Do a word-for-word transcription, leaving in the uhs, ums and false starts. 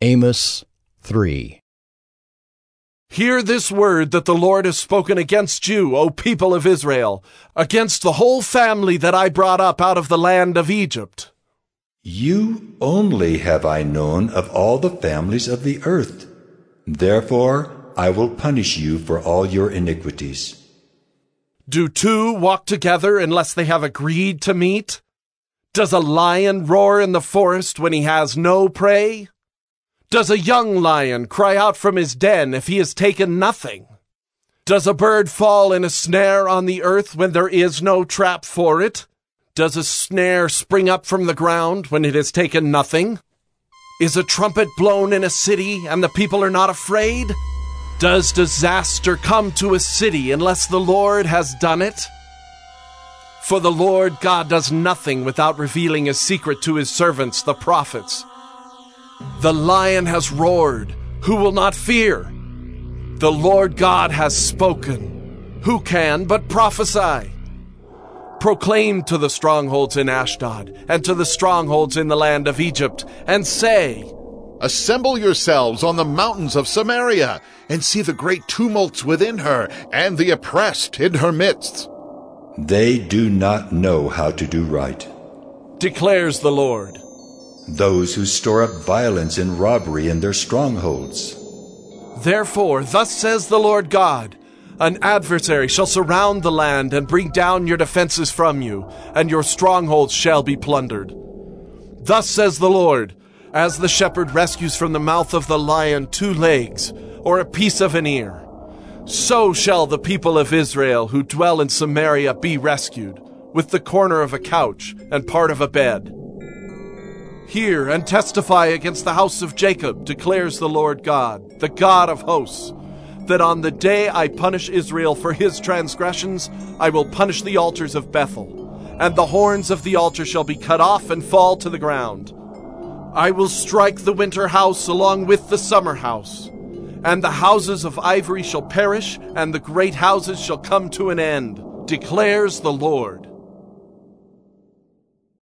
Amos three. Hear this word that the Lord has spoken against you, O people of Israel, against the whole family that I brought up out of the land of Egypt. You only have I known of all the families of the earth. Therefore I will punish you for all your iniquities. Do two walk together unless they have agreed to meet? Does a lion roar in the forest when he has no prey? Does a young lion cry out from his den if he has taken nothing? Does a bird fall in a snare on the earth when there is no trap for it? Does a snare spring up from the ground when it has taken nothing? Is a trumpet blown in a city and the people are not afraid? Does disaster come to a city unless the Lord has done it? For the Lord God does nothing without revealing his secret to his servants, the prophets. The lion has roared. Who will not fear? The Lord God has spoken. Who can but prophesy? Proclaim to the strongholds in Ashdod and to the strongholds in the land of Egypt, and say, Assemble yourselves on the mountains of Samaria, and see the great tumults within her, and the oppressed in her midst. They do not know how to do right, declares the Lord. Those who store up violence and robbery in their strongholds. Therefore, thus says the Lord God, an adversary shall surround the land and bring down your defenses from you, and your strongholds shall be plundered. Thus says the Lord, as the shepherd rescues from the mouth of the lion two legs, or a piece of an ear, so shall the people of Israel who dwell in Samaria be rescued, with the corner of a couch and part of a bed. Hear and testify against the house of Jacob, declares the Lord God, the God of hosts, that on the day I punish Israel for his transgressions, I will punish the altars of Bethel, and the horns of the altar shall be cut off and fall to the ground. I will strike the winter house along with the summer house, and the houses of ivory shall perish, and the great houses shall come to an end, declares the Lord.